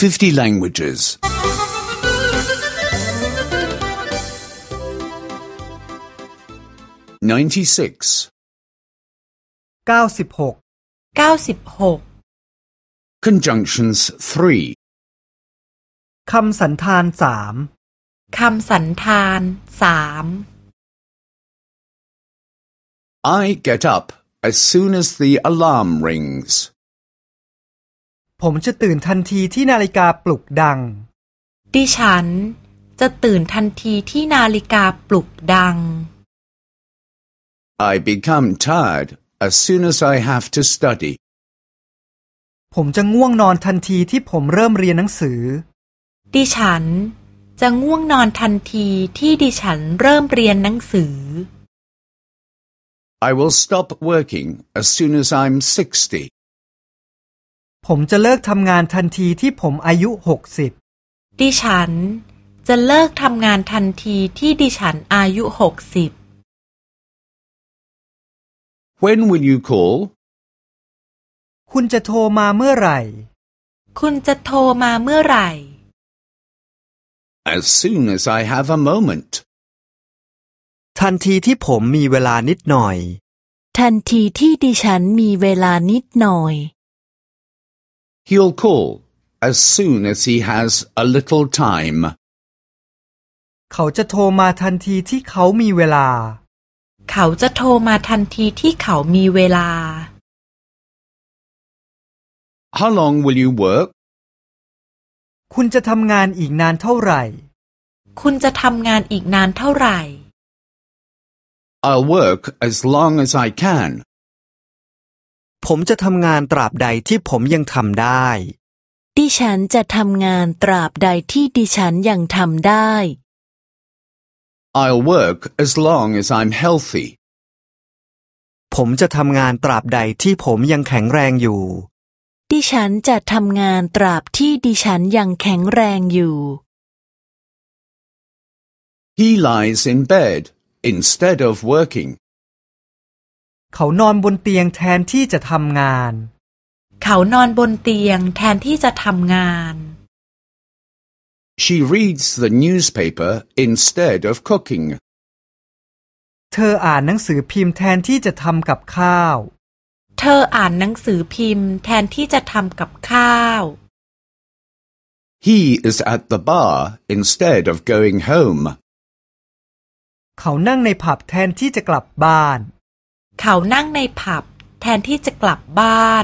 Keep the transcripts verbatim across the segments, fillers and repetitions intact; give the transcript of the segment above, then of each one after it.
fifty languages. ninety-six. เก้าสิบหกเก้าสิบหก Conjunctions three. คำสันธานสามคำสันธานสาม I get up as soon as the alarm rings. ผมจะตื่นทันทีที่นาฬิกาปลุกดังดิฉันจะตื่นทันทีที่นาฬิกาปลุกดัง I become tired as soon as I have to study. ผมจะง่วงนอนทันทีที่ผมเริ่มเรียนหนังสือดิฉันจะง่วงนอนทันทีที่ดิฉันเริ่มเรียนหนังสือ I will stop working as soon as I'm sixty. ผมจะเลิกทำงานทันทีที่ผมอายุหกสิบดิฉันจะเลิกทำงานทันทีที่ดิฉันอายุหกสิบ When will you call? คุณจะโทรมาเมื่อไหร่คุณจะโทรมาเมื่อไหร่ As soon as I have a moment. ทันทีที่ผมมีเวลานิดหน่อยทันทีที่ดิฉันมีเวลานิดหน่อย He'll call as soon as he has a little time. เขาจะโทรมาทันทีที่เขามีเวลาเขาจะโทรมาทันทีที่เขามีเวลา How long will you work? คุณจะทำงานอีกนานเท่าไหร่คุณจะทำงานอีกนานเท่าไหร่ I'll work as long as I can. ผมจะทำงานตราบใดที่ผมยังทำได้ดิฉันจะทำงานตราบใดที่ดิฉันยังทำได้ I'll work as long as I'm healthy. ผมจะทำงานตราบใดที่ผมยังแข็งแรงอยู่ดิฉันจะทำงานตราบที่ดิฉันยังแข็งแรงอยู่ He lies in bed instead of working. เขานอนบนเตียงแทนที่จะทำงานเขานอนบนเตียงแทนที่จะทำงาน She reads the newspaper instead of cooking. เธออ่านหนังสือพิมพ์แทนที่จะทำกับข้าวเธออ่านหนังสือพิมพ์แทนที่จะทำกับข้าว He is at the bar instead of going home. เขานั่งในผับแทนที่จะกลับบ้านเขานั่งในผับแทนที่จะกลับบ้าน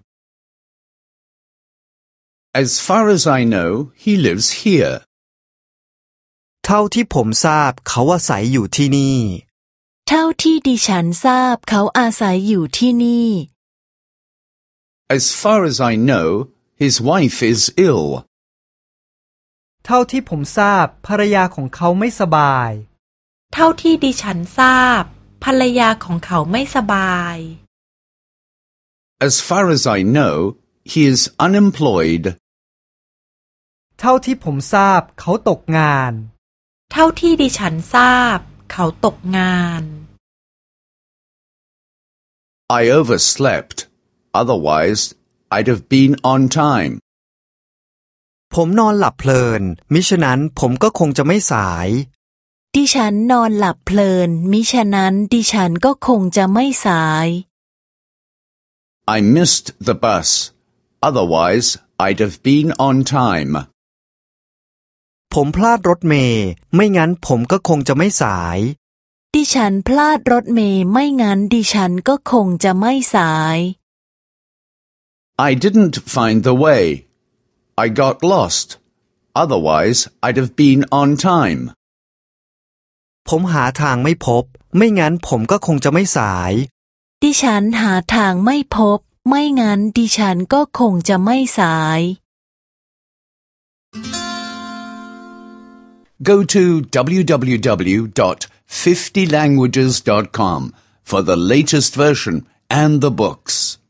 As far as I know, he lives here. เท่าที่ผมทราบเขาอาศัยอยู่ที่นี่เท่าที่ดิฉันทราบเขาอาศัยอยู่ที่นี่ As far as I know, his wife is ill. เท่าที่ผมทราบภรรยาของเขาไม่สบายเท่าที่ดิฉันทราบภรรยาของเขาไม่สบาย As far as I know, he is unemployed. เท่าที่ผมทราบเขาตกงานเท่าที่ดิฉันทราบเขาตกงาน I overslept. Otherwise, I'd have been on time. ผมนอนหลับเพลินมิฉะนั้นผมก็คงจะไม่สายดิฉันนอนหลับเพลินมิฉะนั้นดิฉันก็คงจะไม่สาย I missed the bus. Otherwise, I'd have been on time. ผมพลาดรถเมล์ไม่งั้นผมก็คงจะไม่สายดิฉันพลาดรถเมล์ไม่งั้นดิฉันก็คงจะไม่สาย I didn't find the way. I got lost. Otherwise, I'd have been on time. ผมหาทางไม่พบไม่งั้นผมก็คงจะไม่สายดิฉันหาทางไม่พบไม่งั้นดิฉันก็คงจะไม่สาย Go to w w w dot fifty languages dot com for the latest version and the books.